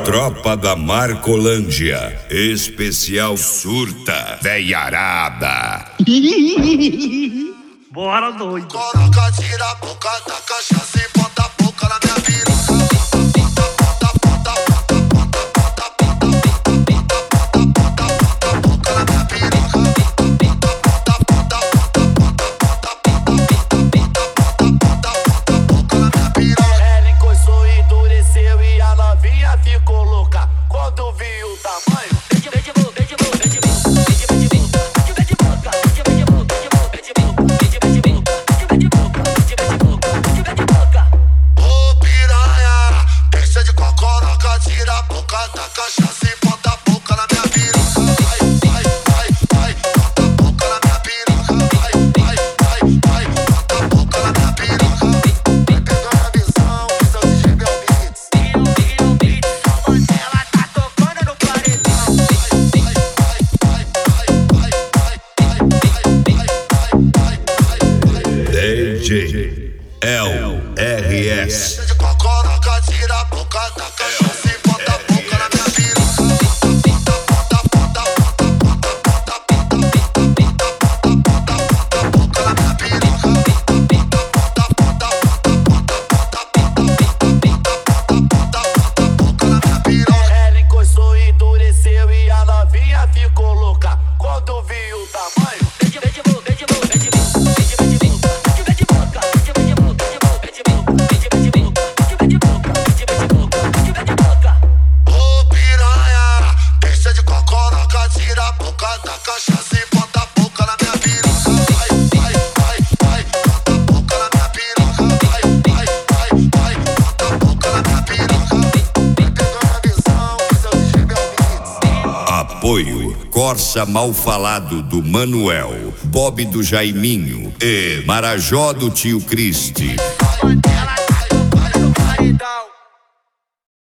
tropa da Marcolândia. Especial surta, veiarada. Bora, doido. Coloca, tira a boca da cachaça e bota a boca na minha piroca. Ela encostou e endureceu e a novinha ficou louca quando viu o tamanho. Ô piranha, deixa de cocoroca, tira a boca da cachaça e bota a boca na minha piroca. Vai, bota a boca na minha piroca. Vai, bota a boca na minha piroca. Vai pegando a visão, visão de Gibel Beats. Ela tá tocando no paredão. DJ LRS. Deixa de cocoroca, tira a boca da cachaça e bota a boca na minha piroca. Bota a boca na minha piroca. Ela encostou e endureceu e a novinha ficou louca quando viu o tamanho. Ô piranha, deixa de cocoroca, tira a boca da cachaça e bota a boca na minha piroca. Vai, bota a boca na minha piroca. Vai, bota a boca na minha piroca. Vai pegando a visão, visão de Gibel Beats. Apoio Corsa Mal Falado do Manuel, Bob do Jaiminho e Marajó do Tio Cristi. Ela tá tocando no paredão.